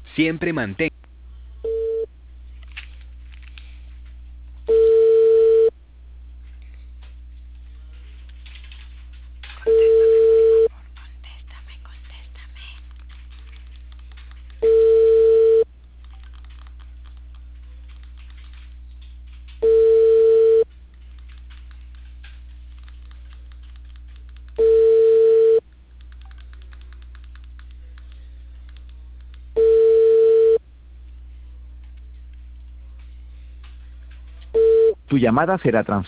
Siempre mantén. Contéstame, por favor. Contéstame, contéstame. Tu llamada será transferida.